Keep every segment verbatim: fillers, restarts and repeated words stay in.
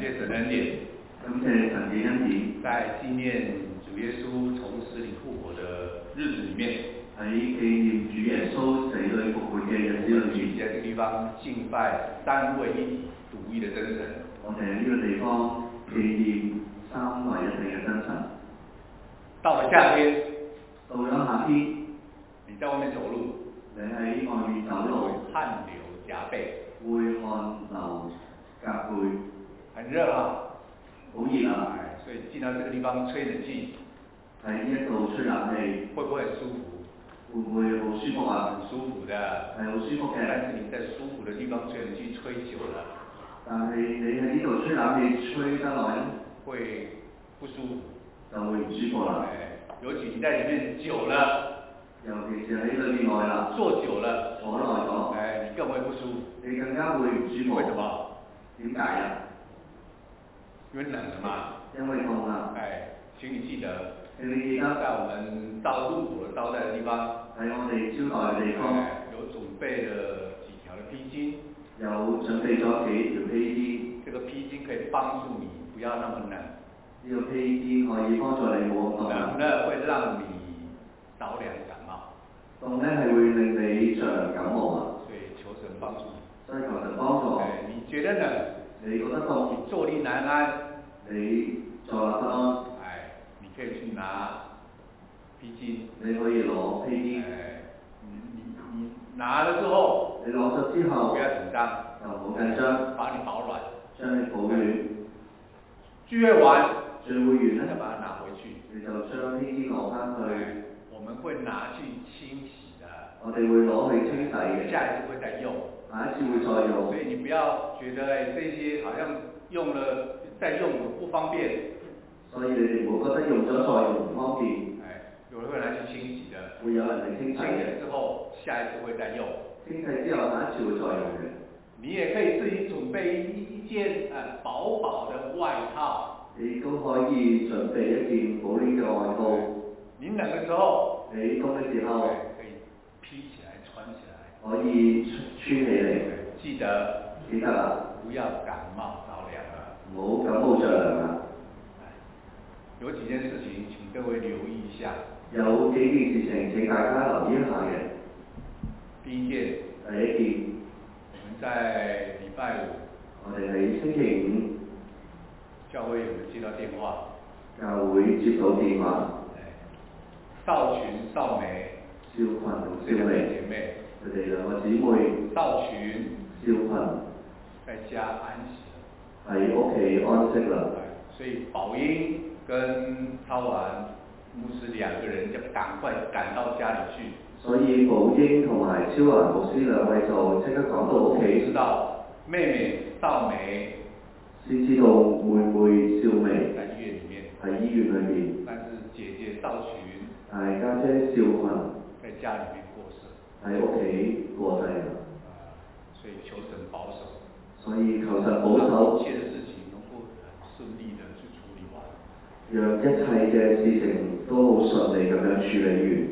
谢神恩典， 感謝神嘅恩典， 在紀念主耶穌從死裡復活的日子裡面， 喺紀念主耶穌死裡復活嘅日子裏面， 在這個地方敬拜三位一體獨一的真神。 我哋喺呢個地方紀念三位一體嘅真神。 到了夏天， 到咗夏天， 你在外面走路， 你喺外面走路， 汗流浹背， 會汗流浹背， 很熱啊， 好熱啊！ 哎，所以進到這個地方吹冷氣， 喺呢一度吹冷氣， 會不會很舒服？ 會唔會好舒服啊？ 很舒服的， 係好舒服嘅。 但是你在舒服的地方吹冷氣吹久了， 但係你喺呢度吹冷氣吹得耐， 會不舒服， 就會唔舒服啦。 哎，尤其你在裡面久了， 尤其是喺裏面耐啦， 坐久了， 坐耐咗， 哎，你更會不舒服。 你更加會唔舒服。 為什麼？ 點解啊？ 因為冷了嘛。 因為凍啦。 哎，請你記得， 請你記得， 在我們到入伙的招待的地方， 喺我哋招待嘅地方， 哎，有準備了幾條的披巾， 有準備咗幾條披巾。 這個披巾可以幫助你不要那麼冷。 呢個披巾可以幫助你冇咁凍。 冷呢會讓你着涼感冒。 凍呢係會令你着涼感冒啊。 所以求神幫助。 所以求神幫助。 哎，你覺得呢？ 你覺得凍？ 你坐立難安。 你坐立不安。 哎，你可以去拿披巾。 你可以攞披巾。 哎，你你你拿了之後， 你攞咗之後， 不要緊張， 就唔好緊張， 把你保暖， 將你保暖。 聚會完， 聚會完呢， 再把它拿回去。 你就將披巾攞翻去。 我們會拿去清洗的。 我哋會攞去清洗嘅。 下一次會再用。 下一次會再用。 所以你不要覺得誒，這些好像用了再用不方便。 所以你哋唔好覺得用咗再用唔方便。 哎，有人會拿去清洗的。 會有人嚟清洗嘅。 清洗之後，下一次會再用。 清洗之後，下一次會再用嘅。 你也可以自己準備一一件誒薄薄的外套。 你都可以準備一件保暖嘅外套。 你冷嘅時候， 你凍嘅時候， 可以披起來穿起來。 可以穿起嚟。 記得。 記得啦。 不要感冒着涼啊。 唔好感冒着涼啊。 有幾件事情請各位留意一下。 有幾件事情請大家留意一下嘅。 第一件。 第一件。 我們在禮拜五。我哋喺星期五。 教會有冇接到電話？ 教會接到電話。 少群、少美。 少群同少美。 姐妹。 佢哋兩個姊妹。 少群。 少群。 在家安息。 喺屋企安息啦。 所以寶英跟超完牧師兩個人就趕快趕到家裡去。 所以寶英同埋超環牧師兩位就即刻趕到屋企。知道妹妹少美。 先知道妹妹少美。 在醫院裡面。 喺醫院裏面。 但是姐姐少群。 係家姐少群。 在家裡面過世。喺屋企過世啦。 所以求神保守。 所以求神保守。 一切的事情能夠很順利的去處理完。 讓一切嘅事情都好順利咁樣處理完。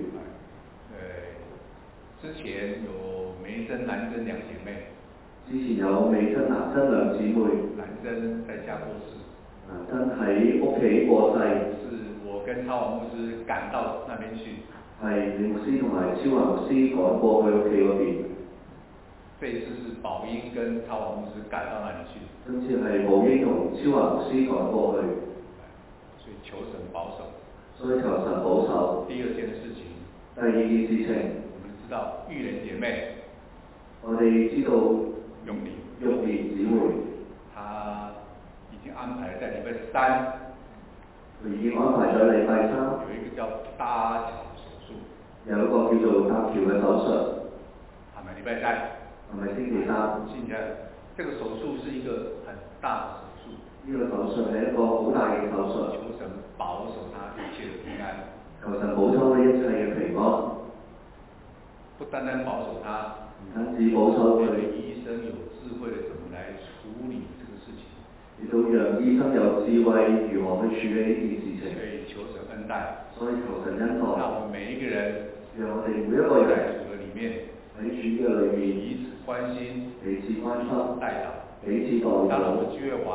之前有梅珍、蘭珍兩姐妹。 之前有梅珍、蘭珍兩姊妹。 蘭珍在家過世。 蘭珍喺屋企過世。 是我跟超王牧師趕到那邊去。 係李牧師同埋超華牧師趕過去屋企嗰邊。 這一次是寶英跟超王牧師趕到那裡去。 今次係寶英同超華牧師趕過去。 所以求神保守。 所以求神保守。 第二件事情。 第二件事情。 我們知道玉蓮姐妹。 我哋知道玉蓮。 玉蓮姊妹。 她已經安排在禮拜三。 佢已經安排咗禮拜三。 有一個叫搭橋手術。有一個叫做搭橋嘅手術。 係咪禮拜三？ 係咪星期三？ 星期三。這個手術是一個很大的手術。 呢個手術係一個好大嘅手術。 求神保守他一切的平安。 求神保守佢一切嘅平安。 不單單保守他， 唔單止保守佢。 醫生有智慧的怎麼來處理這個事情。 亦都讓醫生有智慧如何去處理呢件事情。 所以求神恩待。 所以求神恩待。 讓我們每一個人， 讓我哋每一個人在主的裡面， 喺主嘅裡面彼此關心， 彼此關心， 代禱， 彼此代禱。 當我們聚會完，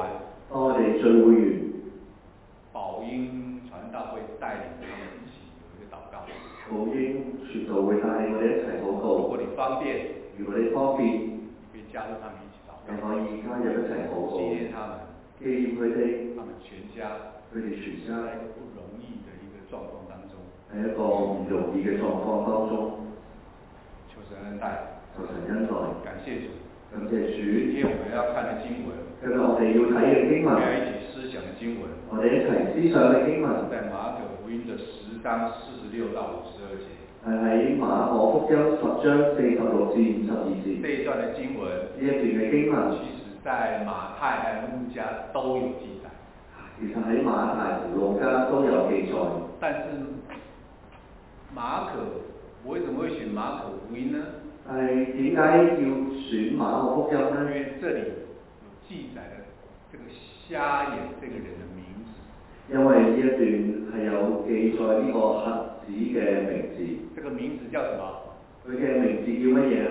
當我哋聚會完， 寶英傳道會帶領他們一起有一個禱告。 寶英傳道會帶領我哋一齊禱如告。 果你方便， 如果你方便， 你可以加入他們一起禱告。 你可以加入一齊禱告。 紀念他們， 紀念佢哋， 他們全家， 佢哋全家在一個不容易的一個狀況當中， 喺一個唔容易嘅狀況當中， 求神恩待， 求神恩待。 感謝主。 感謝主。 今天我們要看的經文， 今日我哋要睇嘅經文， 我們要一起思想的經文， 我哋一齊思想嘅經文， 在馬可福音的十章四十六到五十二節。 係喺馬可福音十章四十六至五十二節。 這一段的經文， 呢一段嘅經文， 其實在馬太和路加都有記載。 其實喺馬太同路加都有記載。 但是馬可，我為什麼會選馬可福音呢？ 但係點解要選馬可福音呢？ 因為這裡有記載了這個瞎眼這個人的名字。 因為呢一段係有記載呢個瞎子嘅名字。 這個名字叫什麼？ 佢嘅名字叫乜嘢？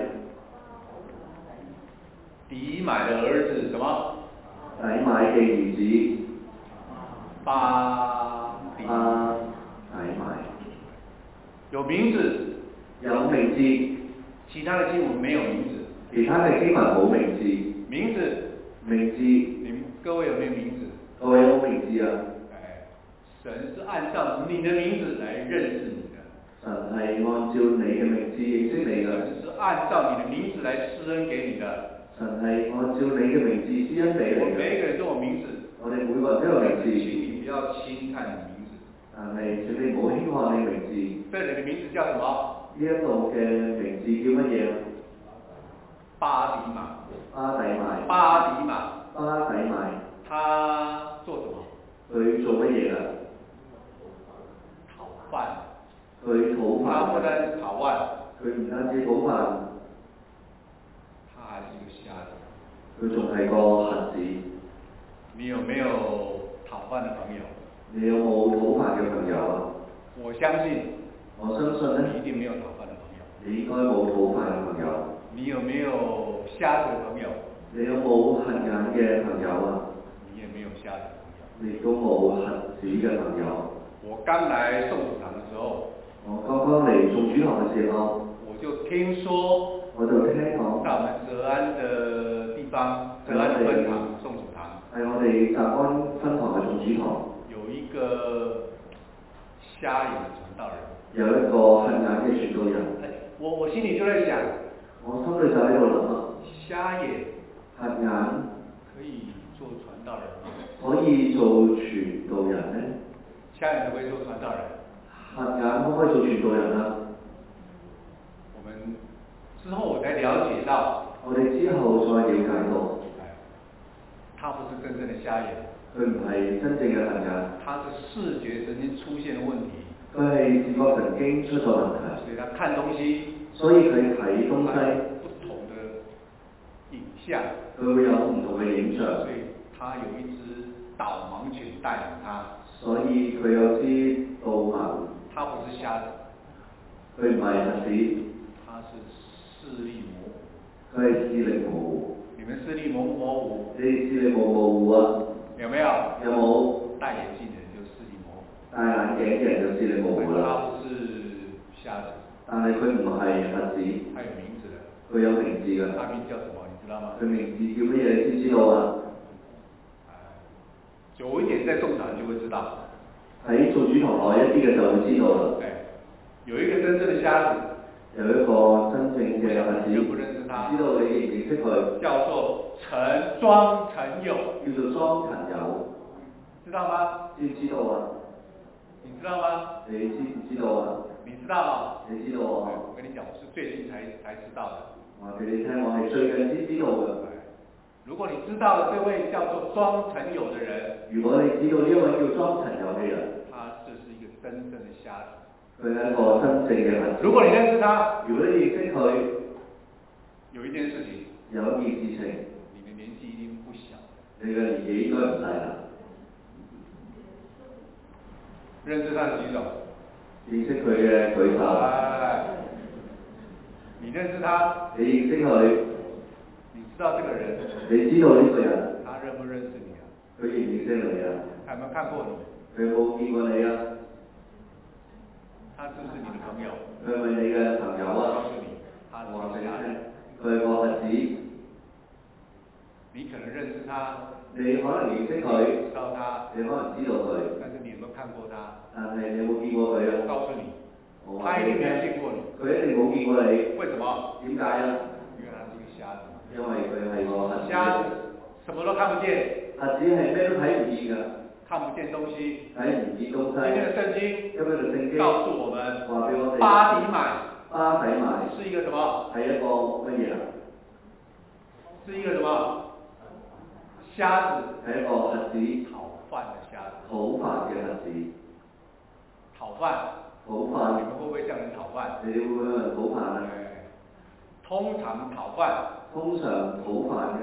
底買的兒子什麼？ 底買嘅兒子。 巴底。 巴底買。 有名字。 有名字。 其他的經文沒有名字。 其他嘅經文冇名字。 名字。 名字。 你們各位有沒有名字？ 各位有冇名字啊？ 哎，神是按照你的名字來認識你的。 神係按照你嘅名字認識你嘅。 神是按照你的名字來施恩給你的。 神係按照你嘅名字施恩俾你嘅。 我每一個人都有名字。 我哋每個人都有名字。 請你不要輕看你名字。 但係請你唔好輕看你名字。 這裡的名字叫什麼？ 呢一度嘅名字叫乜嘢？ 巴底買。 巴底買。 巴底買。 巴底買。 他做什麼？ 佢做乜嘢啊？ 討飯。 佢討飯。 他不單是討飯， 佢唔單止討飯， 他還是一個瞎子。 佢仲係個瞎子。 你有沒有討飯的朋友？ 你有冇討飯嘅朋友啊？ 我相信。 我相信咧， 你一定沒有討飯的朋友。 你應該冇討飯嘅朋友。 你有沒有瞎子的朋友？ 你有冇瞎眼嘅朋友啊？ 你也沒有瞎子的朋友。 你都冇瞎子嘅朋友。 我剛來宋主堂的時候， 我剛剛嚟宋主堂嘅時候， 我就聽說， 我就聽講， 在我們澤安的地方，澤安分堂宋主堂， 係我哋澤安分堂嘅宋主堂， 有一個瞎眼的傳道人。 有一個瞎眼嘅傳道人。 我我心裡就在想， 我心裏就喺度諗啊， 瞎眼瞎眼可以做傳道人嗎？ 可以做傳道人呢？ 瞎眼可不可以做傳道人？ 瞎眼可唔可以做傳道人啊？ 我們之後我才了解到， 我哋之後再了解到， 他不是真正的瞎眼， 佢唔係真正嘅瞎眼， 他是視覺神經出現問題。 佢係視覺神經出咗問題， 所以他看東西， 所以佢睇東西不同的影像， 佢會有唔同嘅影像， 所以他有一隻導盲犬帶領他， 所以佢有支導盲， 他不是瞎子， 佢唔係瞎子， 他是視力模糊， 佢係視力模糊。 你們視力模不模糊？ 你視力模唔模糊啊？ 有沒有？ 有冇？ 戴眼鏡的人就視力模糊， 戴眼鏡嘅人就視力模糊啦。 他不是瞎子， 但係佢唔係瞎子， 他有名字的。 佢有名字㗎。 他名叫什麼？你知道嗎？ 佢名字叫乜嘢？你知唔知道啊？ 久一點在宋堂就會知道。 喺做主堂耐一啲嘅就會知道啦。 有一個真正的瞎子， 有一個真正嘅瞎子， 你不認識他， 知道你認唔認識佢？ 叫做陳莊陳友， 叫做莊陳友， 知道嗎？ 知唔知道啊？ 你知道嗎？ 你知唔知道啊？ 你知道啊？ 你知道啊？ 我跟你講，我是最近才才知道的。 話俾你聽，我係最近先知道嘅。 如果你知道了這位叫做莊陳友的人， 如果你知道呢一位叫莊陳友嘅人， 他就是一個真正的瞎子。 佢係一個真正嘅瞎子。 如果你認識他， 如果你認識佢， 有一件事情， 有一件事情， 你的年紀一定不小， 你嘅年紀應該唔細啦。 認識他的舉手。 認識佢嘅舉手。 哎，你認識他？ 你認識佢？ 你知道這個人？ 你知道呢個人？ 他認不認識你啊？ 佢認唔認識你啊？ 有沒有看過你？ 佢有冇見過你啊？ 他是不是你的朋友？ 佢係咪你嘅朋友啊？ 告訴你，他是話俾你瞎子。 聽，佢係個瞎子。 你可能認識他， 你可能認識佢， 知道他， 你可能知道佢， 但是你有沒有看過他？ 但係你有冇見過佢啊？ 我告訴你， 我他一定沒有見過你。 佢一定冇見過你。 為什麼？ 點解啊？ 因為他是一個瞎子。 因為佢係個瞎子。 瞎子什麼都看不見。 瞎子係咩都睇唔見㗎。 看不見東西。 睇唔見東西。 今天的聖經。 今日嘅聖經。 告訴我們。 話俾我哋。 巴底買。 巴底買。 是一個什麼？ 係一個乜嘢啊？ 是一個什麼？瞎子係一個瞎子， 討飯的瞎子， 討飯嘅瞎子， 討飯， 討飯， 你們會不會向人討飯？ 你哋會唔會向人討飯啊？ 通常討飯， 通常討飯嘅，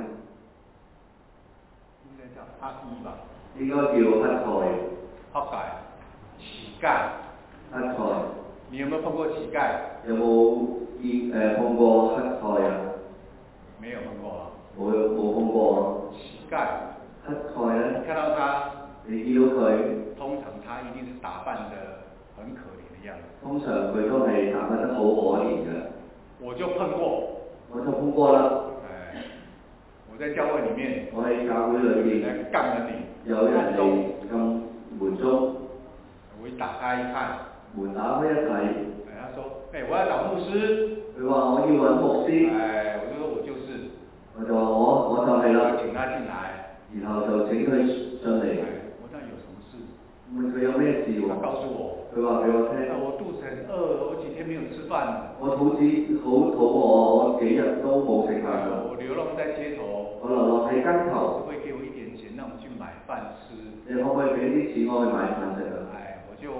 應該叫乞衣吧？ 應該叫乞丐， 乞丐，乞丐， 乞丐。 你有沒有碰過乞丐？ 有冇見誒碰過乞丐啊？ 沒有碰過啊。 冇冇碰過。 乞丐， 乞丐咧， 你看到他， 你見到佢， 通常他一定是打扮得很可憐的樣子。 通常佢都係打扮得好可憐嘅。我就碰過， 我就碰過啦。 誒，我在教會裡面， 我喺教會裏邊， 嚟撳門鈴， 有人嚟撳門鐘， 我一打開一看， 門打開一睇，誒， 他說：誒，我要找牧師。佢話我要揾牧師。 誒，我就說我就是。 我就話我我就係啦， 請他進來， 然後就請佢進嚟。 我問有什麼事？ 問佢有咩事喎？ 他告訴我， 佢話俾我聽。 我肚子很餓，我幾天沒有吃飯。我肚子好肚餓，我幾日都冇食飯啦。 我流浪在街頭。 我流浪喺街頭。 可唔可以給我一點錢，讓我去買飯吃？ 你可唔可以俾啲錢我去買飯食啊？ 哎，我就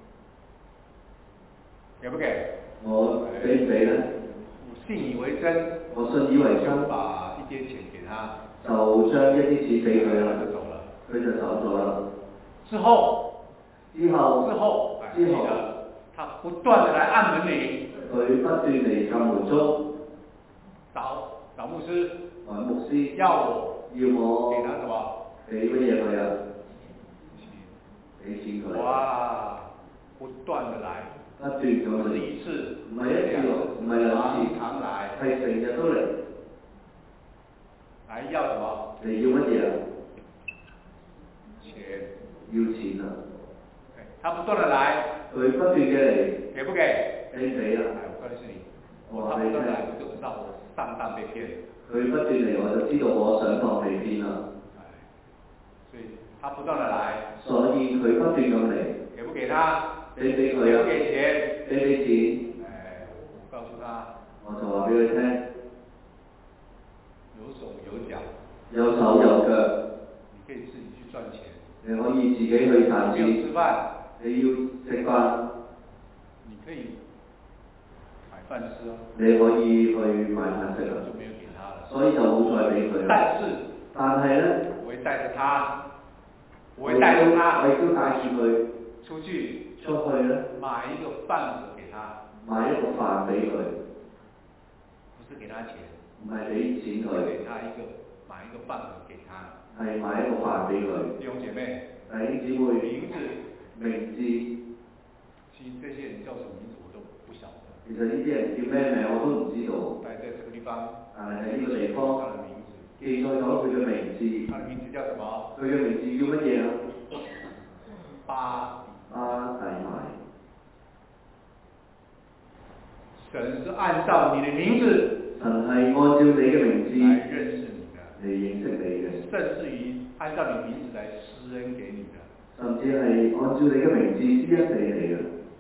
給不給？ 我俾唔俾咧？ 我信以為真。 我信以為真。 把一啲錢給他。 就將一啲錢俾佢啦。 佢就走了。佢就走咗啦。 之後。 之後。 之後。 之後。 他不斷地來按門鈴。 佢不斷嚟撳門鐘。 找找牧師。 揾牧師。 要我。 要我。 給他什麼？ 俾乜嘢佢啊？俾錢佢。 哇！不斷地來。 不斷咁嚟。 不是一次。 唔係一次喎，唔係兩次。 常常來。 係成日都嚟。 來要什麼？ 你要乜嘢啊？ 錢。 要錢啊！ 他不斷地來。佢不斷嘅嚟。 給不給？ 俾唔俾啊？ 我告訴你，我他不斷地來，我就知道我上當被騙。佢不斷嚟，我就知道我上當被騙啦。 所以，他不斷地來。 所以佢不斷咁嚟。 給不給他？ 俾唔俾佢啊？ 給不給錢？ 俾唔俾錢？ 我告訴他。 我就話俾佢聽。 有手有腳。 有手有腳。 你可以自己去賺錢。 你可以自己去賺錢。 你要吃飯。 你要食飯。 你可以買飯吃啊。 你可以去買飯食啊。 就沒有給他了。 所以就冇再俾佢啦。 但是。 但係咧。 我會帶着他。我會帶着他。 我亦都帶住佢。 出去。 出去咧。 買一個飯盒給他。 買一個飯俾佢。 不是給他錢。 唔係俾錢佢。 給他一個買一個飯盒給他。係買一個飯俾佢。 弟兄姐妹。 弟兄姊妹。 名字。 名字。 其實這些人叫什麼名字我都不曉得。 其實呢啲人叫咩名我都唔知道。 但係在這個地方。 但係喺呢個地方。 他的名字。 記載咗佢嘅名字。 他的名字叫什麼？ 佢嘅名字叫乜嘢啊？ 巴。 巴底買。 神是按照你的名字。 神係按照你嘅名字。 來認識你的。 嚟認識你嘅。 甚至於按照你名字來施恩給你的。 甚至係按照你嘅名字施恩俾你嘅。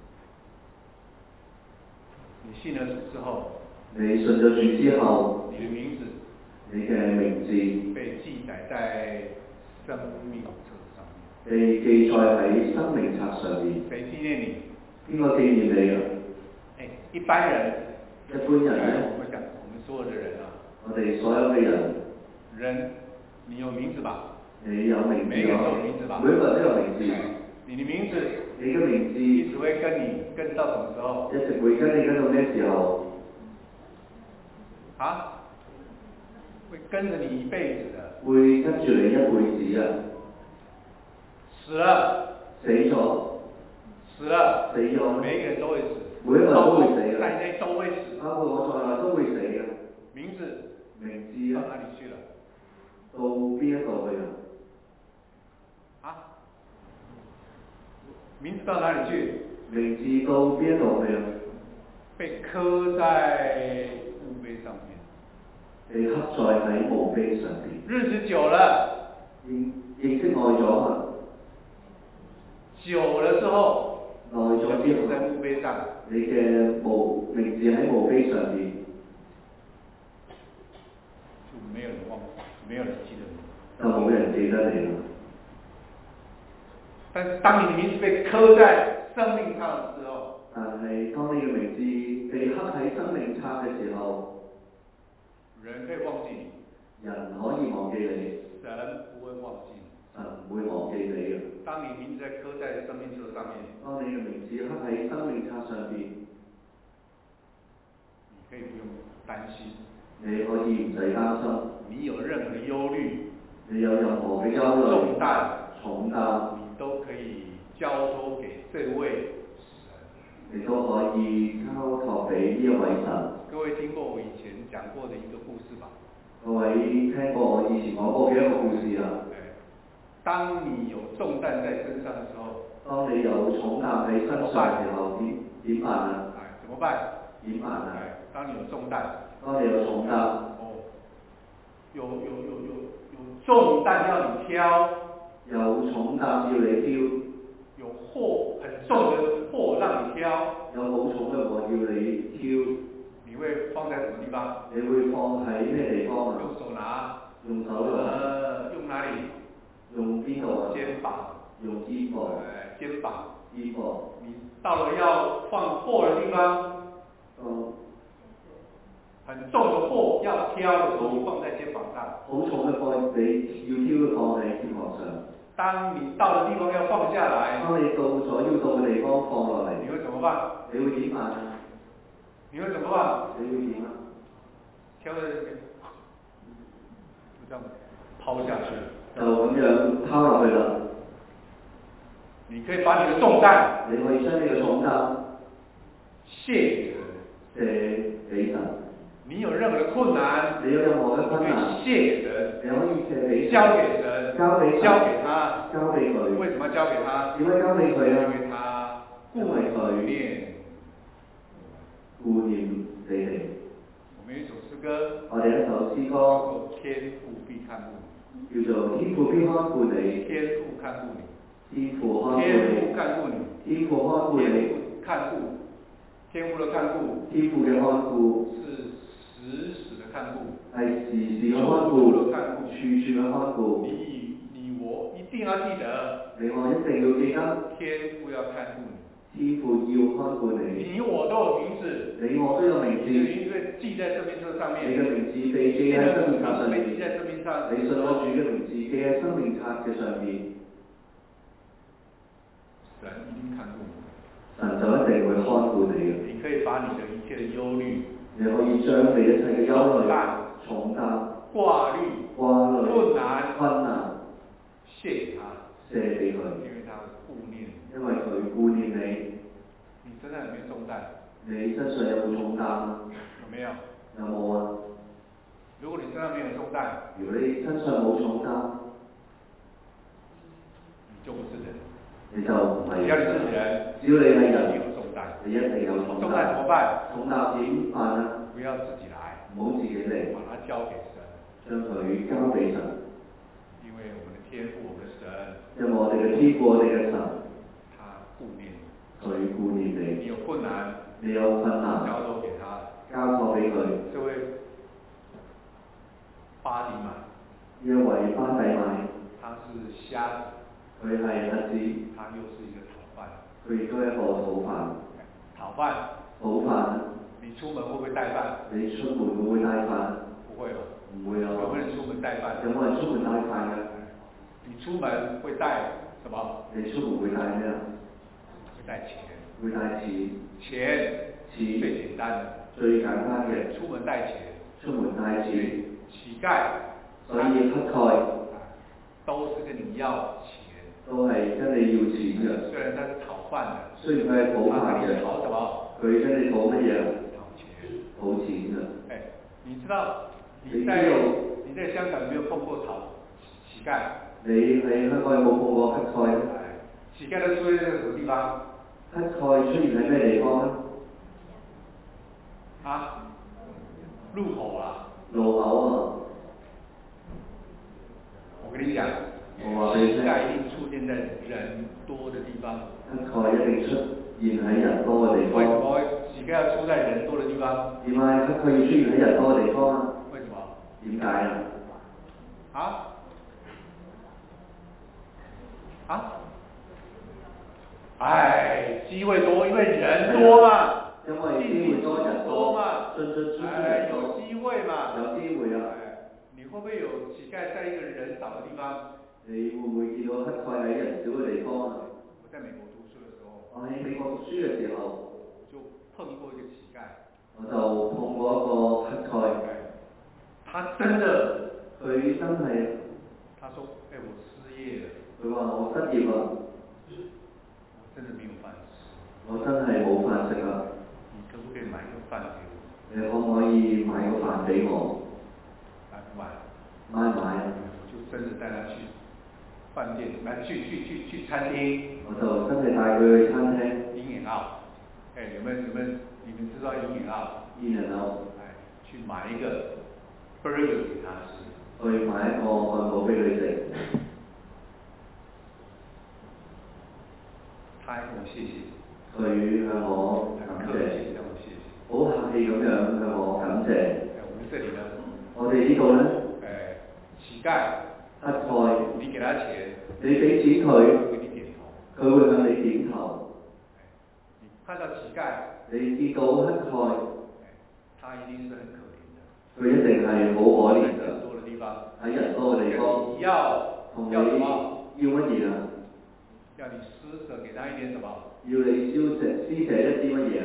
你信了主之後。 你信咗主之後。 你的名字。 你嘅名字。 被記載在生命冊上面。 被記載喺生命冊上面。 誰紀念你？ 邊個紀念你啊？ 誒，一般人。 一般人咧。 我想，我們所有的人啊。 我哋所有嘅人。 人，你有名字吧？ 你有名字。 每個人都有名字吧？ 每個人都有名字。 你的名字。 你嘅名字。 一直會跟你跟到什麼時候？ 一直會跟你跟到咩時候？ 啊？會跟着你一輩子的。 會跟住你一輩子啊！ 死了， 死咗， 死了， 死咗， 每一个人都会死， 每一個人都會死嘅， 在內都會死， 包括我在內都會死嘅。 名字名字到哪里去了？ 到邊一度去啊？ 啊？名字到哪里去？ 名字到邊一度去啊？ 被刻在墓碑上面。 被刻在喺墓碑上邊。 日子久了， 認認識耐咗啊！ 久了之後， 耐咗之後， 在墓碑上， 你嘅墓名字喺墓碑上邊， 就沒有人忘，沒有人記得你。 就冇人記得你啦。 但是當你的名字被刻在生命冊的時候， 但係當你嘅名字被刻喺生命冊嘅時候， 人可以忘記你， 人可以忘記你， 神不會忘記你。 神唔會忘記你嘅。 當你名字在刻在生命冊上面， 當你嘅名字刻喺生命冊上邊， 你可以不用擔心， 你可以唔使擔心。 你有任何的憂慮， 你有任何嘅憂慮、 重擔、 重擔， 你都可以交託給這位神。 你都可以交託俾呢一位神。 各位聽過我以前講過的一個故事吧？ 各位聽過我以前講過嘅一個故事啦。 當你有重擔在身上的時候， 當你有重擔喺身上嘅時候，點點辦啊？ 怎麼辦？ 點辦啊？ 當你有重擔， 當你有重擔， 哦，有有有有有重擔要你挑， 有重擔要你挑， 有貨很重的貨讓你挑， 有好重嘅貨要你挑， 你會放在什麼地方？ 你會放喺咩地方啊？ 用手拿， 用手拿。 呃，用哪裡？ 用邊度啊？ 肩膀。 用肩膀。 呃，肩膀。 肩膀。 你到了要放貨的地方， 嗯。 很重的貨要挑的時候，你放在肩膀上。 好重嘅貨你要挑嘅放喺肩膀上。 當你到的地方要放下來， 當你到咗要到嘅地方放落嚟， 你會怎麼辦？ 你會點辦啊？ 你會怎麼辦？ 你會點啊？ 挑在這邊，就這樣拋下去。 就咁樣拋落去啦。 你可以把你的重擔， 你可以將你嘅重擔卸給神，借俾神。 你有任何的困難， 你有任何嘅困難， 你可以卸給神， 你可以借俾交給神， 交俾神， 交給他， 交俾佢。 為什麼交給他？ 點解交俾佢啊？ 因為他顧顧念， 顧念你哋。 我們有一首詩歌， 我哋一首詩歌， 叫做天父必看顧你， 叫做天父必看顧你， 天父看顧你。 天父看顧天父你， 看顧你， 天父看顧你， 看顧，天父的看顧， 天父嘅看顧是時時的看顧， 係時時嘅看顧， 處處的看顧， 處處嘅看顧。 你你我一定要記得， 你我一定要記得， 天父要看顧你， 天父要看顧你， 你我都有名字， 你我都有名字， 你的名字記在生命冊上面， 你嘅名字被記喺生命冊上面， 被記在生命冊， 你信我主嘅名字記喺生命冊嘅上面。 神一定看顧你， 神就一定會看顧你嘅。 你可以把你的一切的憂慮， 你可以將你一切嘅憂慮、重擔、 掛慮、 掛慮、 困難、 困難卸給他， 卸俾佢， 因為他顧念你， 因為佢顧念你。 你身上有沒有重擔？ 你身上有冇重擔啊？ 有沒有？ 有冇啊？ 如果你身上沒有重擔， 如果你身上冇重擔， 你就不是人。 你就唔係人。 只要你是人， 只要你係人， 你有重擔， 你一定有重擔。 重擔怎麼辦？ 重擔點辦啊？ 不要自己來， 唔好自己嚟， 把它交給神， 將佢交俾神。 因為我們的天父，我們的神， 因為我哋嘅天父，我哋嘅神， 他顧念你， 佢顧念你。 你有困難， 你有困難， 交託給他， 交託俾佢。 這位巴底買， 呢一位巴底買， 他是瞎子， 佢係瞎子， 他又是一個討飯， 佢亦都係一個討飯。 討飯， 討飯， 你出門會不會帶飯？ 你出門會唔會帶飯？ 不會哦， 唔會啊。 有冇人出門帶飯？ 有冇人出門帶飯㗎？ 你出門會帶什麼？ 你出門會帶咩啊？ 會帶錢。 會帶錢。 錢。 錢。 最簡單的。 最簡單嘅。 出門帶錢。 出門帶錢。 乞丐。 所以乞丐。 都是跟你要錢。 都係真係要錢嘅。 雖然他是討飯的， 雖然佢係討飯他嘅， 跟你討什麼？ 佢跟你討乜嘢？ 討錢。 討錢嘅。 哎，你知道你在你在香港有沒有碰過討乞丐？ 你喺香港有冇碰過乞丐？ 乞丐都出現在什麼地方？ 乞丐出現喺咩地方呢？ 啊？路口啊。 路口啊。 我跟你講，乞丐一定出現在人多的地方。 乞丐一定出現喺人多嘅地方。 為什麼乞丐要出在人多的地方？ 點解乞丐要出現喺人多嘅地方啊？ 為什麼？ 點解啊？ 啊？啊？哎，機會多，因為人多嘛。 因為機會多人多嘛，進進出出哎，有機會嘛。 有機會啊。 哎，你會不會有乞丐在一個人少的地方？ 你會唔會見到乞丐喺人少嘅地方啊？ 我在美國讀書的時候。 我喺美國讀書嘅時候， 就碰過一個乞丐。 我就碰過一個乞丐。 他真的， 佢真係。 他說：哎，我失業了。 佢話我失業啦。 我真的沒有飯吃。 我真係冇飯食啦。 你可不可以買個飯給我？ 你可唔可以買個飯俾我？ 買不買？ 買唔買啊？ 我就真的帶他去飯店，買去去去去餐廳。 我就真係帶佢去餐廳。 In and Out，哎，有沒有有沒有？你們知道 In and Out？In and Out。 哎，去買一個 burger 給他吃。 去買一個漢堡俾佢食。 他還跟我謝謝。 佢向我感謝。 向我謝謝。 好客氣咁樣向我感謝。 哎，我們這裡呢？我哋呢度呢？ 哎，乞丐。 乞丐。 你給他錢。 你俾錢佢。 佢會給你點頭。 佢會向你點頭。 你看到乞丐。 你見到乞丐。 他一定是很可憐的。 佢一定係好可憐㗎。 人多的地方。 喺人多嘅地方。 你要要什麼？ 要乜嘢啊？ 要你施捨給他一點什麼？ 要你施捨施捨一啲乜嘢啊？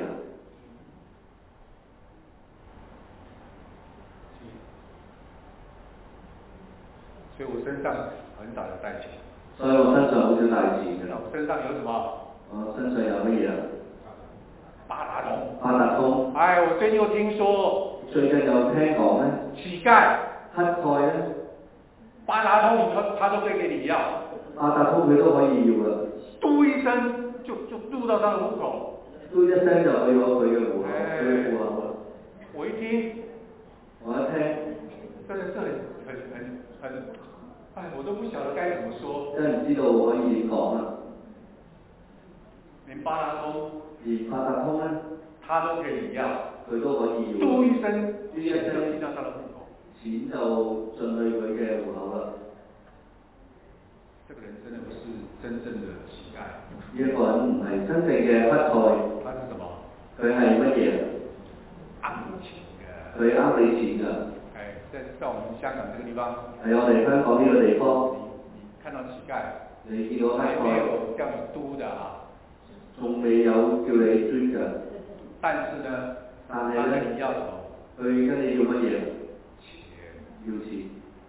所以我身上很少有帶錢。 所以我身上好少帶錢嘅。 我身上有什麼？ 我身上有乜嘢啊？ 八達通。 八達通。 哎，我最近又聽說。最近有聽講呢？ 乞丐。 乞丐呢？ 八達通他他都可以給你要。 八達通佢都可以要啦。 嘟一聲就就嘟到他的戶口。 嘟一聲就去咗佢嘅戶口，佢嘅戶口啦。 我一聽。 我一聽。 真的是很很很很，哎，我都不曉得該怎麼說。 真係唔知道可以點講啦。 連八達通。 連八達通呢？ 他都可以要。佢都可以要。 嘟一聲， 嘟一聲就進到他的戶口。 錢就進去佢嘅戶口啦。 這個人真的不是真正的乞丐。 呢一個人唔係真正嘅乞丐。 他是什麼？ 佢係乜嘢？ 呃你錢嘅。 佢呃你錢㗎。 哎，在在我們香港這個地方。 係我哋香港呢個地方。 你你看到乞丐。 你見到乞丐。 還沒有叫你嘟的啊。 仲未有叫你嘟㗎。 但是呢？ 但係呢？ 他跟你要什麼？ 佢跟你要乜嘢？ 錢。 要錢。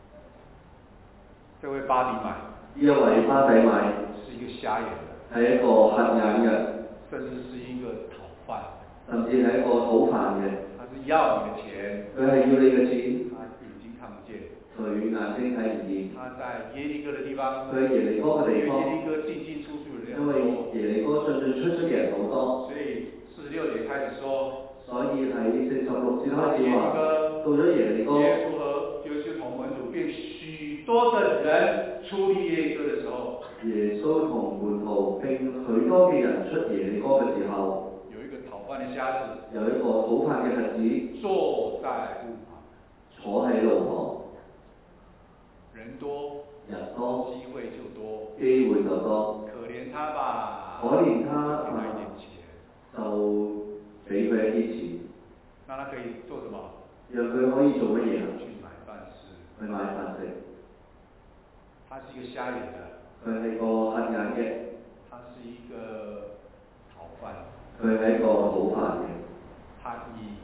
這位巴迪買。 呢一位巴底買。 是一個瞎眼嘅。 係一個瞎眼嘅。 甚至是一個討飯。 甚至係一個討飯嘅。 他是要你的錢。 佢係要你嘅錢。 他眼睛看不見。 佢眼睛睇唔見。 他在耶利哥的地方。 佢耶利哥嘅地方。 耶利哥進進出出的人因為耶利哥進進出出嘅人好多。 所以四十六節開始說。 所以喺四十六節開始話。到咗耶利哥。 耶穌和約書同門徒並許多的人出離耶利哥的時候。耶穌同門徒並許多嘅人出耶利哥嘅時候。有一個討飯嘅瞎子。有一個討飯嘅瞎子。坐在路旁。坐喺路旁。人多。人多。機會就多。機會就多。可憐他吧。可憐他。給他一點錢。就俾佢一啲錢。那他可以做什麼？讓佢可以做乜嘢啊？去買飯吃。去買飯食。他是一個瞎眼的。佢係個瞎眼嘅。他是一個討飯。佢係一個討飯嘅。乞兒。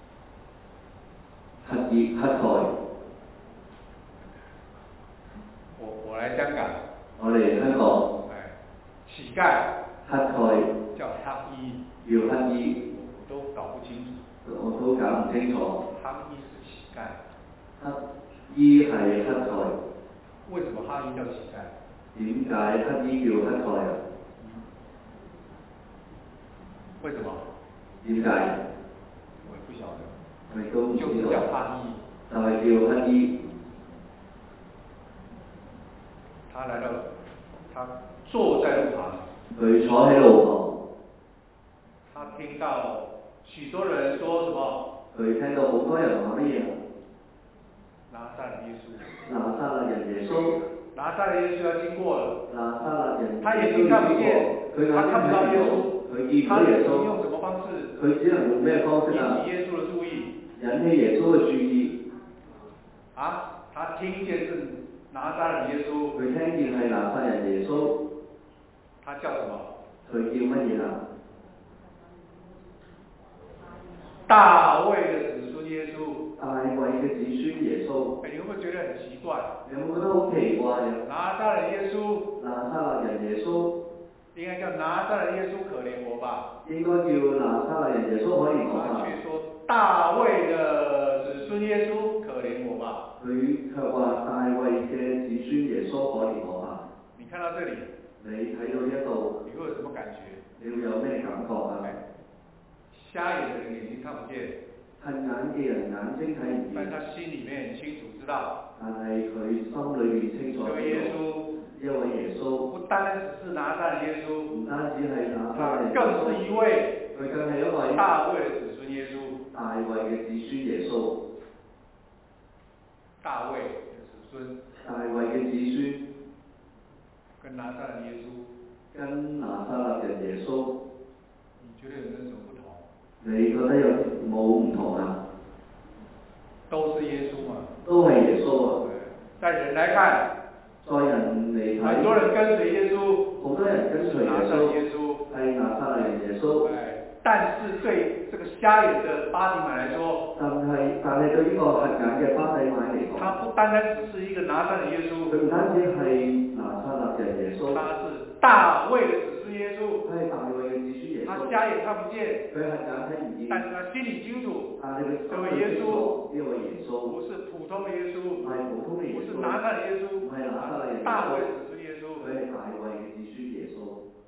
乞兒乞丐。我我來香港。我嚟香港。 乞丐， 乞丐叫黑衣， 叫乞衣， 我都搞不清楚。 我都搞唔清楚。 黑衣是乞丐， 乞衣係乞丐。 為什麼黑衣叫乞丐？ 點解乞衣叫乞丐啊？ 為什麼？ 點解？ 我也不曉得。 我亦都唔知道。 就是叫黑衣。 就係叫乞衣。 他來到，他坐在路旁。 佢坐喺路旁。 他聽到許多人說什麼？ 佢聽到好多人話乜嘢？ 拿撒勒耶穌。 拿撒勒人耶穌。 拿撒勒耶穌要經過了。 拿撒勒人。 他眼睛看不見，他看不到耶穌。 佢見唔到耶穌。 用什麼方式？ 佢只能用咩方式啊？ 引起耶穌的注意。 引起耶穌嘅注意。 啊，他聽見是拿撒勒耶穌。 佢聽見係拿撒人耶穌。 他叫什麼？ 佢叫乜嘢啊？ 大衛的子孫耶穌。 大衛嘅子孫耶穌。 你會唔會覺得很奇怪？ 你有冇覺得好奇怪啊？ 拿撒勒耶穌。 拿撒勒人耶穌。 應該叫拿撒勒耶穌可憐我吧？ 應該叫拿撒勒人耶穌可憐我吧？ 他卻說大衛的子孫耶穌可憐我吧？ 佢卻話大衛嘅子孫耶穌可憐我吧？ 你看到這裡， 你睇到呢一度， 你會有什麼感覺？ 你會有咩感覺啊？ 瞎眼的人眼睛看不見， 瞎眼嘅人眼睛睇唔見， 但他心裡面清楚知道， 但係佢心裏面清楚知道， 這位耶穌， 一位耶穌， 不單單只是拿撒勒耶穌， 唔單止係拿撒勒， 更是一位， 佢更係一位大衛的子孫耶穌， 大衛嘅子孫耶穌， 大衛的子孫， 大衛嘅子孫， 跟拿撒勒耶穌， 跟拿撒勒人耶穌， 你覺得有沒有什麼不同？ 你覺得有冇唔同啊？ 都是耶穌嘛？ 都係耶穌啊！ 在人來看， 在人嚟睇， 很多人跟隨耶穌， 好多人跟隨耶穌，係拿撒勒人耶穌。 但是對這個瞎眼的巴底買來說， 但係但係對呢個瞎眼嘅巴底買嚟講， 他不單單只是一個拿撒勒耶穌， 佢唔單止係拿撒勒人耶穌， 他是大衛的子孫耶穌， 佢係大衛嘅子孫耶穌。 他瞎眼看不見， 佢瞎眼睇唔見， 但是他心裡清楚， 但係佢這位耶穌， 呢位耶穌不是普通的耶穌， 唔係普通嘅耶穌， 不是拿撒勒耶穌， 唔係拿撒勒人耶穌， 大衛的子孫耶穌， 佢係大衛嘅子孫耶穌。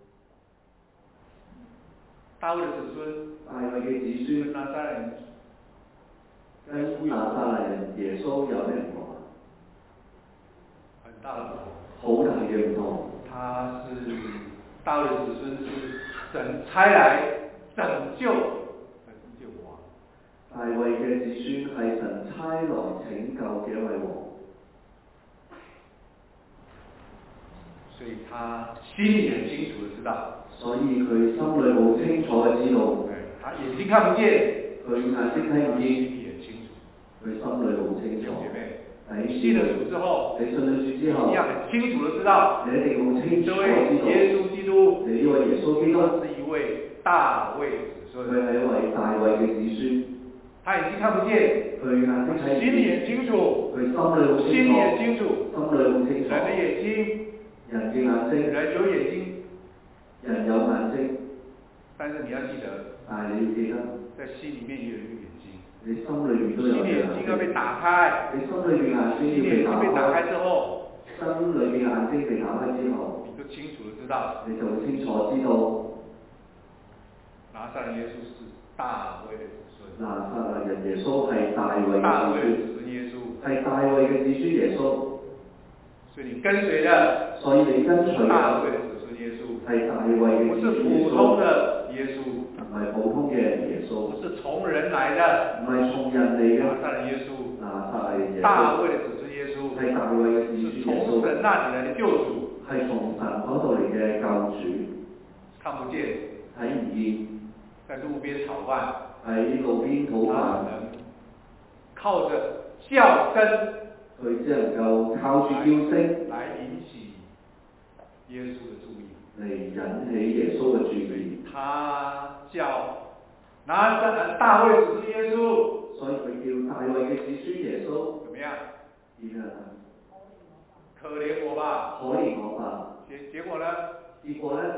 大衛的子孫， 大衛嘅子孫， 跟拿撒勒人， 跟拿撒勒人耶穌有咩唔同啊？ 很大的不同， 好大嘅唔同。 他是大衛的子孫，是神差來拯救，拯救我。 大衛嘅子孫係神差來拯救嘅一位王， 所以他心裡很清楚的知道。 所以佢心裏好清楚嘅知道， 他眼睛看不見， 佢眼睛睇唔見， 心裡很清楚， 佢心裏好清楚。 姐妹， 你信了主之後， 你信咗主之後， 你要很清楚的知道， 你一定好清楚這位知道， 耶穌基督， 你呢位耶穌基督是一位大衛子孫， 佢係一位大衛嘅子孫， 他眼睛看不見， 佢眼睛睇唔見， 心裡很清楚， 佢心裏好清楚， 心裡很清楚， 心裏好清楚， 人的眼睛， 人嘅眼睛， 人有眼睛。 人有眼睛， 但是你要記得， 但係你要記得， 在心裡面也有一個眼睛， 你心裏面都有心裡眼睛要被打開， 你心裏面眼睛要被打開， 被打開之後， 心裏面眼睛被打開之後， 你就清楚的知道， 你就會清楚知道， 拿撒勒耶穌是大衛的子孫， 拿撒勒人耶穌係大衛大衛的嘅子子孫耶穌， 係大衛嘅子孫耶穌， 所以你跟隨的， 所以你跟隨大衛的子孫耶穌。 係大衛嘅不是子孫耶普通穌， 的耶穌， 唔係普通嘅耶穌， 不是從人來的， 唔係從人嚟嘅拿撒勒耶穌， 拿撒勒人耶穌， 大衛的子孫耶穌， 係大衛嘅子是孫耶穌， 從神那裡來的救主， 係從神嗰度嚟嘅救主， 看不見， 睇唔見， 在路邊討飯， 喺路邊討飯， 他只能靠着叫聲， 佢只能夠靠住叫聲來引起耶穌的注意。 嚟引起耶穌嘅注意， 他叫拿撒勒大衛子孫耶穌， 所以佢叫大衛嘅子孫耶穌， 怎麼樣？ 點樣啊？ 可憐我吧， 可憐我吧。 結結果呢？ 結果呢？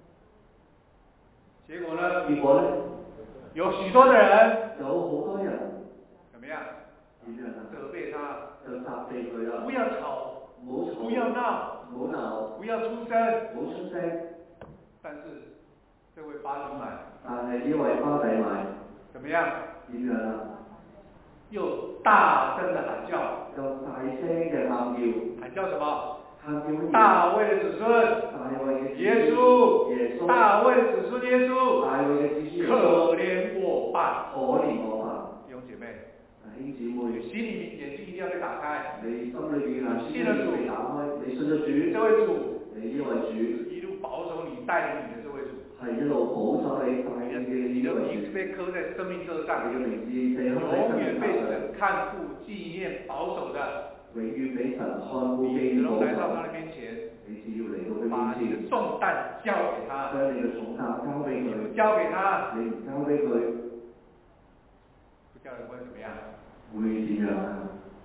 結果呢？ 結果呢？ 有許多的人， 有好多人怎麼樣？ 點樣啊？ 責備他， 就責備佢啦。 不要吵， 唔好吵， 不要鬧， 唔好鬧， 不要出聲， 唔好出聲。 但是這位巴底買， 但係呢位巴底買怎麼樣？ 點樣啊？ 又大聲的喊叫， 又大聲嘅喊叫， 喊叫什麼？ 喊叫乜嘢？ 大衛的子孫， 大衛嘅耶穌， 耶穌， 大衛的子孫耶穌， 大衛嘅子孫耶穌， 可憐我吧， 可憐我吧。 弟兄姐妹， 弟兄姊妹， 你心裏眼睛一定要被打開， 你心裏邊眼睛信了主， 被打開，你信咗主， 這位主， 你呢位主一路保守你、帶領你的這位主， 係一路保守你、帶領嘅你的呢位主。 名字被刻在生命冊上， 你嘅名字被刻在永生命冊上， 遠被神看顧、紀念、保守的。 永遠俾神看顧你記保只能來到他守。 的面前， 你只要嚟到佢把你的面前， 重擔交給他， 將你嘅重擔交俾你不佢， 交給他， 你唔交俾佢， 不交給會怎麼樣？ 會點樣啊？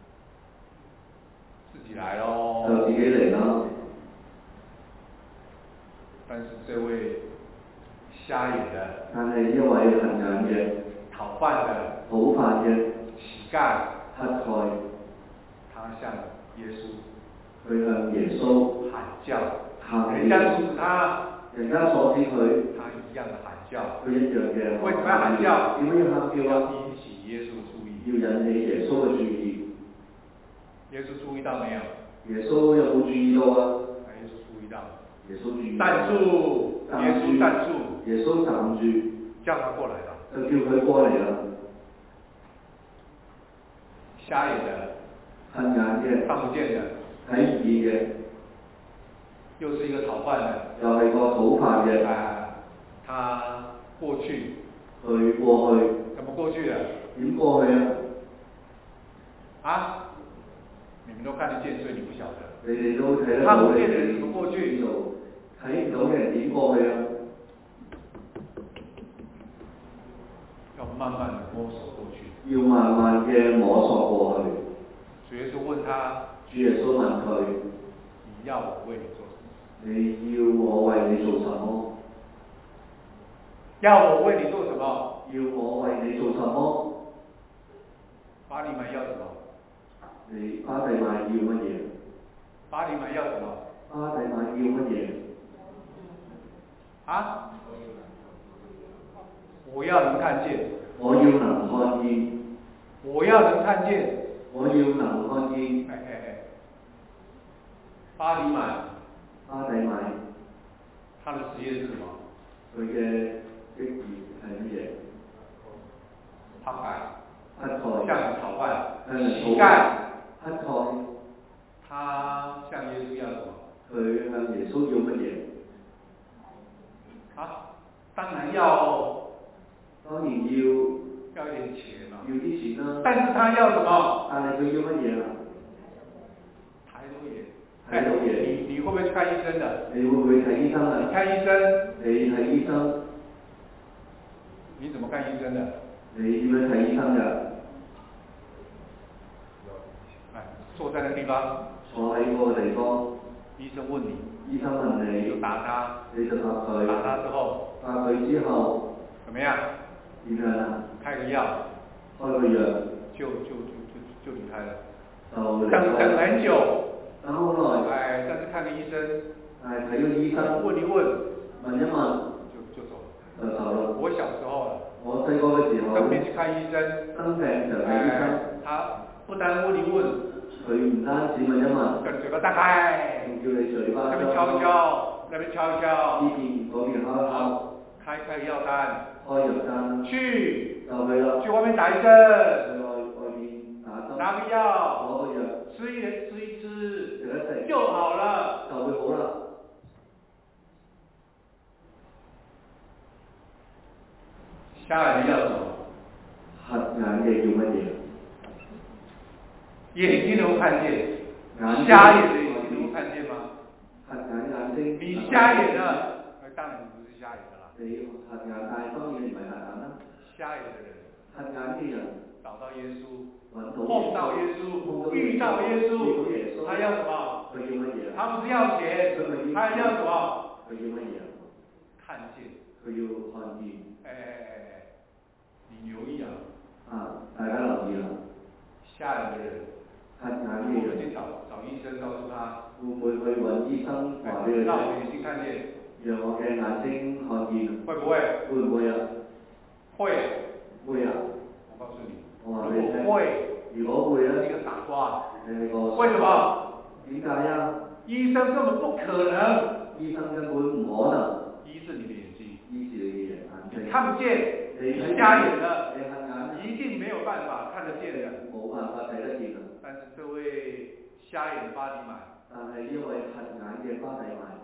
自己來咯。 就自己嚟啦。 但是這位瞎眼的、 但係一位行眼嘅、 討飯的、 討飯嘅乞丐、 乞丐， 他向耶穌佢向耶穌喊叫， 喊人家阻止他， 人家阻止佢， 他一樣的喊叫。 佢一樣嘅。 為什麼要喊叫？ 點解要喊叫啊？ 要引起耶穌注意。 要引起耶穌嘅注意。 耶穌注意到沒有？ 耶穌有冇注意到啊？ 耶穌注意到。 耶穌注意。 站住！耶穌站住！ 耶穌站住， 叫他過來了。 就叫佢過嚟啦。 瞎眼的、 行眼嘅、 看不見的、 睇唔見嘅， 又是一個討飯的， 又係個討飯嘅。 啊，他過去， 佢過去， 怎麼過去的？ 點過去啊？ 啊？你們都看得見，所以你不曉得。 你哋都睇得到。 看不見的人怎麼過去？ 睇唔到嘅人點過去啊？ 要慢慢的摸索過去。 要慢慢嘅摸索過去。 主耶穌問他， 主耶穌問佢： 你要我為你做什麼？ 你要我為你做什麼？ 要我為你做什麼？ 要我為你做什麼？ 巴利買要什麼？ 你巴底買要乜嘢？ 巴利買要什麼？ 巴底買要乜嘢？ 啊？我要能看見。 我要能看見。 我要能看見。 我要能看見。 哎哎哎，巴利買。 巴底買。 他的職業是什麼？ 佢嘅職業係乜嘢？ 乞丐。 乞丐。 向人討飯。 乞丐。 乞丐。 他向耶穌要什麼？ 佢向耶穌要乜嘢？ 啊，當然要。 當然要。 要一點錢嘛。 要啲錢啦。 但是他要什麼？ 但係佢要乜嘢啊？ 睇到嘢。 睇到嘢。 你你會唔會去看醫生的？ 你會唔會睇醫生啊？ 你看醫生。 你睇醫生。 你怎麼看醫生的？ 你點樣睇醫生㗎？ 哎，坐在那個地方。 坐喺嗰個地方。 醫生問你。 醫生問你。 你就答他。 你就答佢。 答他之後。 答佢之後。 怎麼樣？ 點樣啊？ 開個藥。 開個藥。就就就就就離開了。 就等等很久。 等好耐。 哎，但是看個醫生。 係睇個醫生。 問一問。 問一問。 就就走了。 就走了。 我小時候。 我細個嘅時候。 生病去看醫生。 生病就睇醫生。 他不單問一問。 佢唔單止問一問。 叫你嘴巴張開。 叫你嘴巴張開。 那邊敲一敲，那邊敲一敲。 呢邊嗰邊敲一敲。 開開藥單。 開藥單。 去。 就去啦。 去外面打一針。 去外外面打針。 拿個藥。 攞個藥。 吃一吃一吃。 食一食。 就好了。 就會好啦。 瞎眼要什麼？ 瞎眼嘅要乜嘢？ 眼睛能看見。 眼瞎眼的眼睛能看見嗎？ 瞎眼眼睛。 你瞎眼的，當然不是瞎眼的啦。 你瞎眼，但係當然你唔係瞎眼啦。 瞎眼的人。 瞎眼嘅人。 找到耶穌。 揾到。 碰到耶穌。遇到耶穌。他要什麼？ 佢要乜嘢？ 他不是要錢，他要什麼？ 佢要乜嘢啊？ 看见。 佢要看見。 哎哎哎哎，你留意啊！ 啊，大家留意啦！ 瞎眼的人， 瞎眼嘅我人， 们去找找醫生，告訴他， 會唔會去揾醫生話俾佢聽？ 讓我眼睛看見， 讓我嘅眼睛看見。 會不會？ 會唔會啊？ 會。 會啊！ 我告訴你， 我話俾你聽。 如果會， 如果會咧， 你個傻瓜。 你係個。 為什麼？ 點解啊？ 醫生根本不可能。 醫生根本唔可能。 醫治你的眼睛。 醫治你嘅眼睛。 看不見。你瞎眼了，一定沒有辦法看得見的。 冇辦法睇得見啊！ 但是這位瞎眼的巴底買， 但係呢位瞎眼嘅巴底買，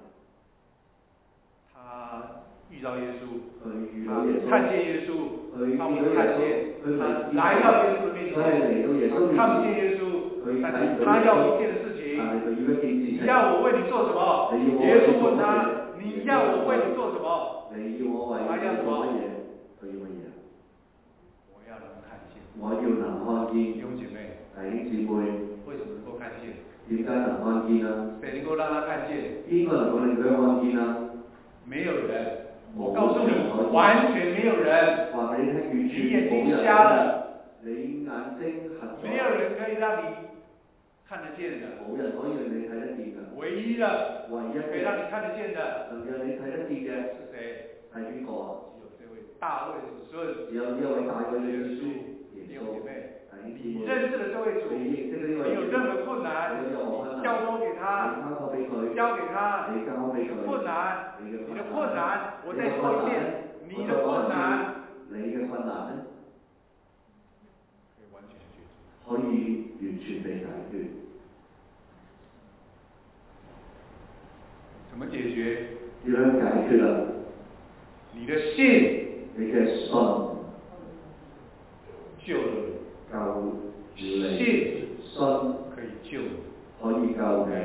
他遇到耶穌， 佢遇到耶穌， 看見耶穌， 佢他沒有看見，他來到耶穌的面前，他看不見耶穌，但是他要一件事情，你要我為你做什麼？耶穌問他，你要我為你做什麼？ 你要我為你做乜嘢？佢要乜嘢？ 我要能看見。 我要能看見。 弟兄姐妹。 弟兄姊妹。 為什麼能夠看見？ 點解能看見啊？ 誰能夠讓他看見？ 邊個能夠令佢看見啊？ 沒有人。我告訴你，完全沒有人。 話俾你聽，完全你眼睛瞎了。 你眼睛瞎咗。 沒有人可以讓你看得見的。 冇人可以讓你睇得見嘅。 唯一的。 唯一可以讓你看得見的。 能讓你睇得見嘅。 是誰？ 係邊個啊？ 只有這位大衛的子孫。 只有呢位大衛嘅子孫。 弟兄姐妹。 你認識了這位主，你有任何困難，交託給他，交給他，你的困難，你的困難，我再說一遍，你的困難， 你嘅困難呢， 可以完全解決， 可以完全被解決。 怎麼解決？ 點樣解決啊？ 你的信， 你嘅信救了你。 救了你， 信信可以救你， 可以救你。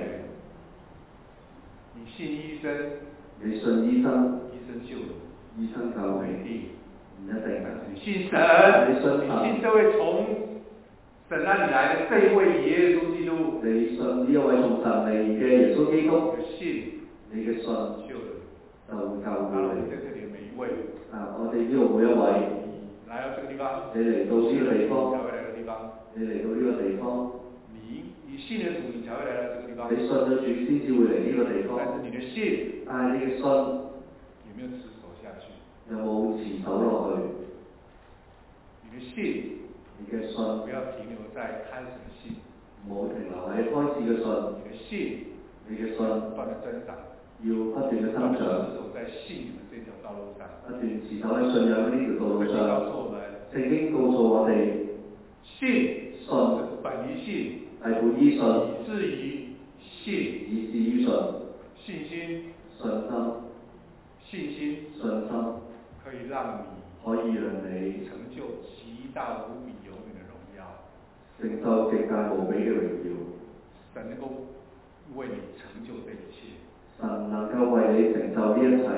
你信醫生， 你信醫生， 醫生救你， 醫生救你，唔一定。 你信神， 你信神， 你信這位從神那裡來的這一位耶穌基督， 你信呢一位從神嚟嘅耶穌基督， 信， 你嘅信救了你， 就會救你。 我們在這裡每一位， 啊，我哋呢度每一位。 來到這個地方， 你嚟到呢個地方， 才會來到地方。 你嚟到呢個地方， 你你信了主，你才會來到這個地方。 你信咗主先至會嚟呢個地方。 但是你的信， 但係你嘅信有沒有持守下去？ 有冇持守落去？ 你的信， 你嘅信不要停留在開始的信， 冇停留喺開始嘅信。 你的信， 你嘅信不斷的增長， 要不斷嘅增長。 持守在信的這條道路上。 不斷持守喺信仰呢條道路上。聖經告訴我哋， 信信本於信， 係本於信， 以至於信， 以至於信， 信心， 信心， 信心， 信心， 可以讓你可以讓你成就極大無比有你的榮耀， 成就極大無比嘅榮耀。 神能夠為你成就這一切， 神能夠為你成就呢一切。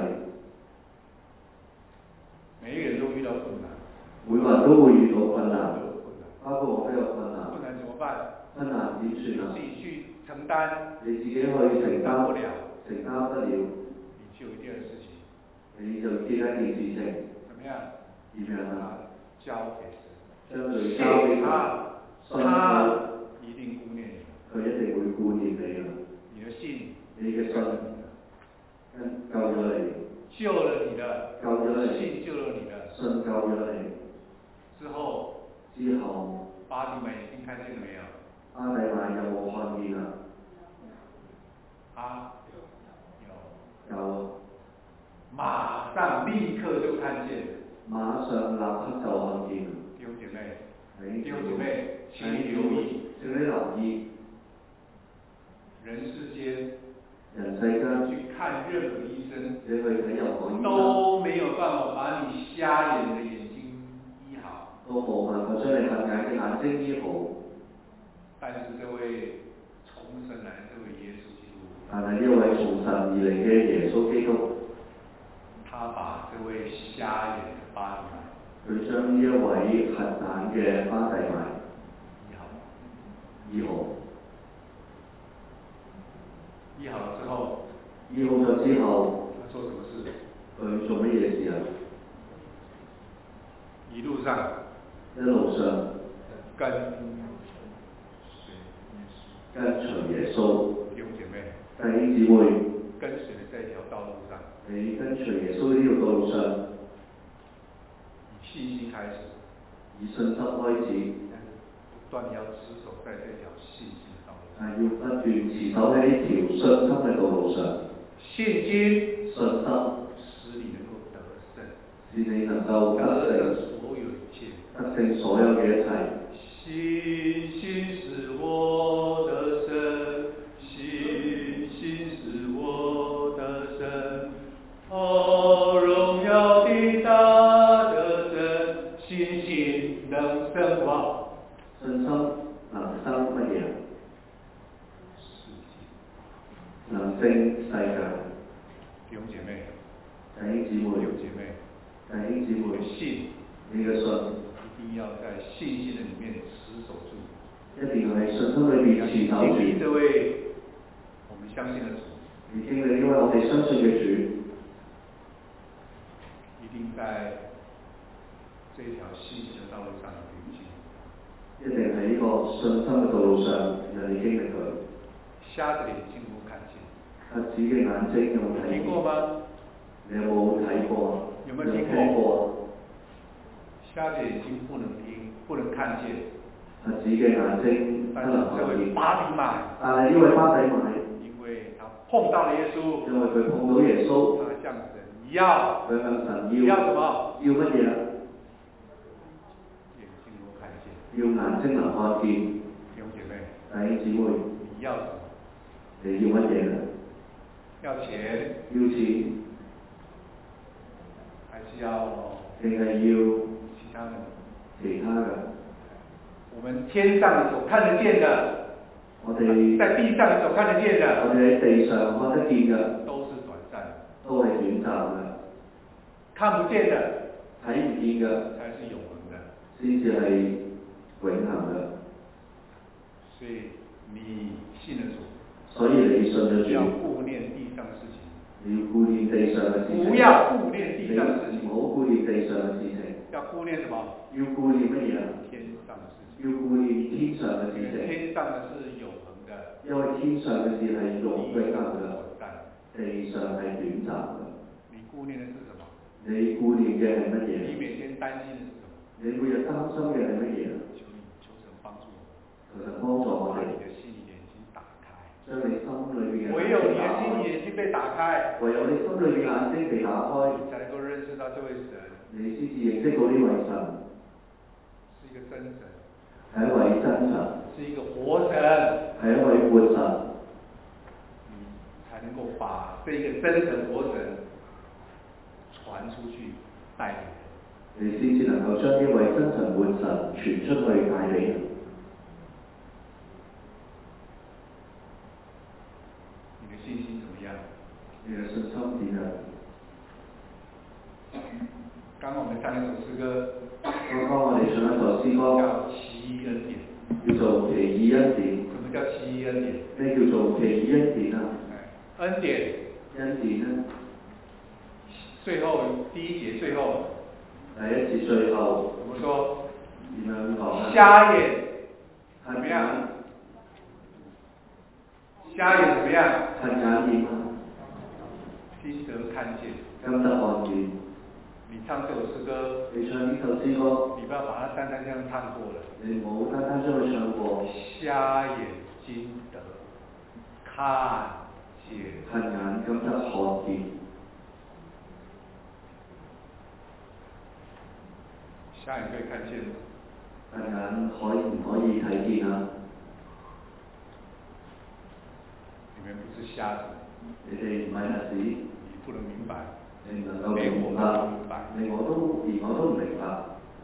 每一個人都遇到困難， 每個人都會遇到困難，包括我都有困難。 困難怎麼辦？ 困難點算啊？ 自己去承擔， 你自己可以承擔不了， 承擔不了， 你就一件事情， 你就知一件事情， 怎麼樣？ 點樣啊？ 交給神， 將佢交俾他， 他一定顧念你， 佢一定會顧念你啊！ 你的信， 你嘅信，跟救咗你。 救了你的， 救咗你， 信救了你的， 信救咗你之後， 之後， 巴底買已經看見了沒有？ 巴底買有冇看見啊？ 啊，有， 有， 馬上立刻就看見， 馬上立刻就看見。 弟兄姐妹， 弟兄姐妹，請你留意， 請你留意， 人世間。 人世間去看任何醫生， 你去睇任何醫生都沒有辦法把你瞎眼的眼睛醫好， 都冇辦法將你瞎眼嘅眼睛醫好。 但是這位從神來的這位耶穌基督， 但係呢位從神而嚟嘅耶穌基督， 他把這位瞎眼的巴底買， 佢將呢一位瞎眼嘅巴底買醫好， 醫好。 醫好了之後， 醫好咗之後， 做什么事？ 佢做乜嘢事啊？ 一路上， 一路上跟跟隨耶穌。 弟兄姐妹， 弟兄姊妹， 跟隨的這條道路上， 你跟隨耶穌呢條道路上， 以信心開始， 以信心開始， 不斷要持守在這條信心的道路上。 係要不斷持守喺呢條信心嘅道路上。 信心， 信心使你能夠得勝， 使你能夠得勝所有一切， 得勝所有嘅一切。 信心使我得勝，信心使我得勝，哦，榮耀的大得勝，信心能勝王。 信心能生乜嘢？能勝世界。 弟兄姐妹， 弟兄姊妹， 弟兄姐妹， 弟兄姊妹， 信， 你嘅信一定要在信心的裡面持守住。 一定要喺信心裏邊持守住。 經歷這位我們相信的主， 你經歷呢位我哋相信嘅主， 一定在這條信心的道路上旅行。 一定喺呢個信心嘅道路上，讓你經歷佢。 瞎子的眼睛有冇看見？ 瞎子嘅眼睛有冇睇聽過嗎？ 你有冇睇過？ 有沒有聽過？ 聽過？ 瞎子眼睛不能聽，不能看見。 瞎子嘅眼睛不但是能看見。 這位巴底買， 但係呢位巴底買， 因為他碰到了耶穌， 因為佢碰到耶穌， 他向神要， 佢向神要， 要什麼？ 要乜嘢啊？ 眼睛能夠看見。 要眼睛能看見。 弟兄姐妹， 弟兄姊妹， 你要什麼？ 你要乜嘢啊？ 要錢？ 要錢？ 還是要？ 定係要其他的？ 其他嘅？ 我們天上所看得見的， 我哋在地上所看得見的， 我哋喺地上看得見嘅， 都是短暫的， 都係短暫嘅。 看不見的， 睇唔見嘅， 才是永恆的， 先至係永恆嘅。 所以你信了主， 所以你信咗主， 要顧念地上的事情， 你要顧念地上嘅事情。 不要顧念地上的事情， 唔好顧念地上嘅事情。 要顧念什麼？ 要顧念乜嘢啊？ 天上的事情。 要顧念天上嘅事情。 天上的是永恆的， 因為天上嘅事係永永恆嘅， 短暫， 地上係短暫嘅。 你顧念的是什麼？ 你顧念嘅係乜嘢？ 你每天擔心的是什麼？ 你每日擔心嘅係乜嘢啊？ 求你求神幫助我， 求神幫助我哋， 把你的心眼睛打開。 將你心裏邊嘅唯有你的心眼睛被打開， 唯有你心裏邊眼睛被打開， 你才能夠認識到這位神， 你先至認識到呢位神是一個真神， 係一位真神， 是一個活神， 係一位活神， 你才能夠把這個真神活神傳出去，帶給人， 你先至能夠將呢位真神活神傳出去帶俾人。 你的信心怎麼樣？ 你嘅信心點樣？ 剛剛我們唱一首詩歌， 剛剛我哋唱一首詩歌， 叫奇異恩典， 叫做奇異恩典。 什麼叫奇異恩典？ 咩叫做奇異恩典啊？ 恩典， 恩典呢？ 最後第一節最後， 第一節最後， 怎麼說？ 點樣講啊？ 瞎眼怎麼樣？瞎眼怎麼樣？ 瞎眼點啊？ 今得看見， 今得看見。 你唱這首詩歌， 你唱呢首詩歌， 你不要把它單單這樣唱過了。 你唔好單單將佢唱過。 瞎眼今得看見， 瞎眼今得看見。 瞎眼可以看見， 瞎眼可以唔可以睇見啊？ 你們不是瞎子， 你哋唔係瞎子， 你不能明白， 你唔能夠明白，連我都連我都唔明白。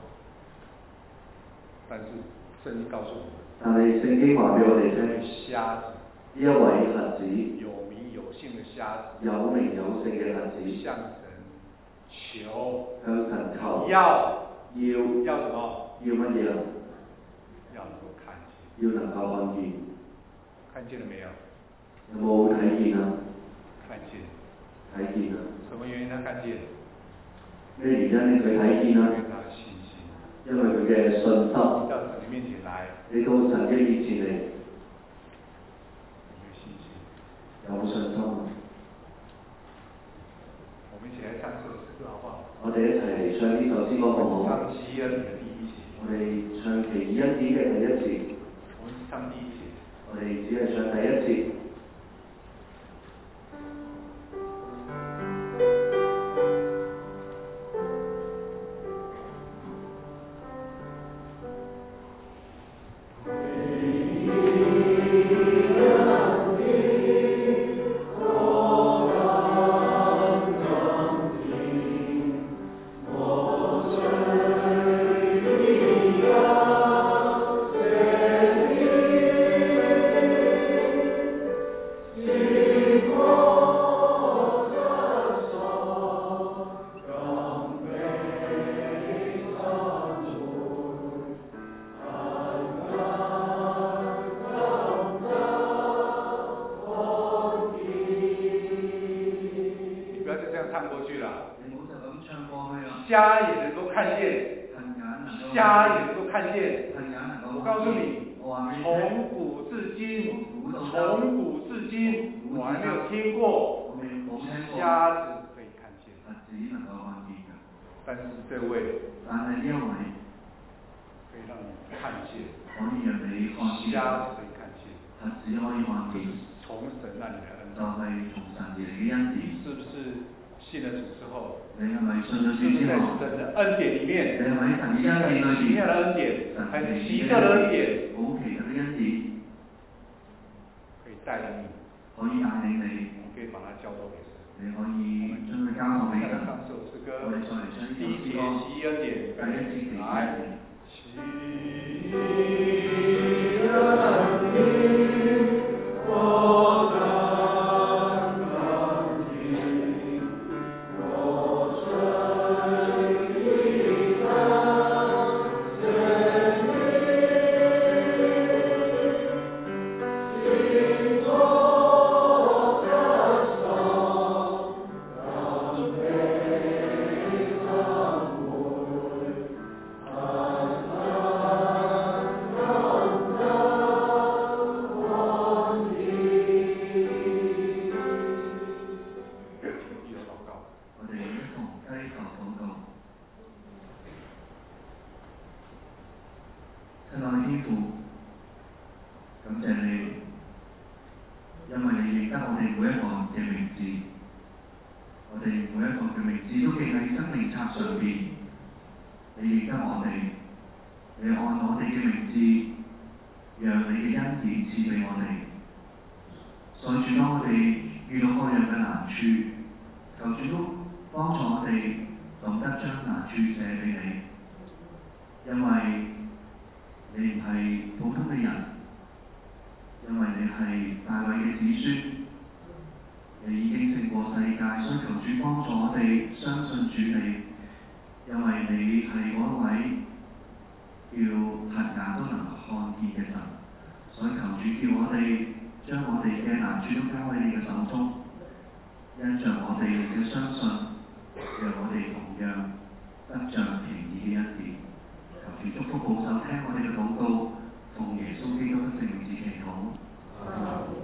但是聖經告訴我們， 但係聖經話俾我哋聽， 瞎子， 呢一位瞎子， 有名有姓的瞎子， 有名有姓嘅瞎子， 向神求， 向神求， 要要要什麼？ 要乜嘢啊？ 要能夠看見， 要能夠看見。 看見了沒有？ 有冇睇見啊？ 看見， 睇見啊！ 看見？ 咩原因令佢睇見啊？ 因為他的信心。 因為佢嘅信心。 到神嘅面前來。 你到神嘅面前嚟。 有冇信心？ 有信心啊！ 我們一起來唱這首詩歌，好不好？ 我哋一齊嚟唱呢首詩歌，好唔好？ 唱奇異恩典嘅第一節。 我哋唱奇異恩典嘅第一節。 我們唱第一節。 我哋只係唱第一節。 瞎也能夠看見，瞎也能夠看見。我告訴你，從古至今，從古至今，我還沒有聽過瞎子可以看見。但是這位，可以讓你看見，瞎子可以看見，從神那裡來的恩典，是不是？信了主之後， 你係咪信咗主之後？ 在神的恩典裡面， 你係咪喺神嘅恩典裏邊？ 奇妙的恩典，很奇特的恩典， 好奇特嘅恩典， 可以帶領你， 可以帶領你， 可以把它交託給神。 你可以將佢交託俾神。 唱首詩歌， 我哋再嚟唱呢第一節奇異恩典， 第一節奇異恩典。 奇異恩典，我的。求主祝福保守聽我哋嘅禱告，奉耶穌基督嘅聖名祈禱。